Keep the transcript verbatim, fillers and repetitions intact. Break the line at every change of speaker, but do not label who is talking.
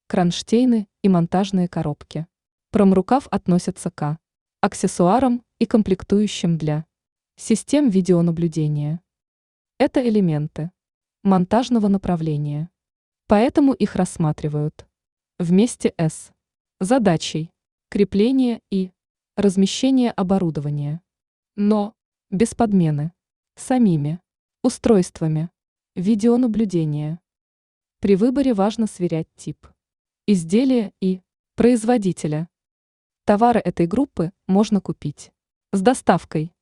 кронштейны и монтажные коробки. Промрукав относится к аксессуарам и комплектующим для систем видеонаблюдения. Это элементы монтажного направления, поэтому их рассматривают вместе с задачей крепления и размещения оборудования, но без подмены самими устройствами видеонаблюдения. При выборе важно сверять тип изделия и производителя. Товары этой группы можно купить с доставкой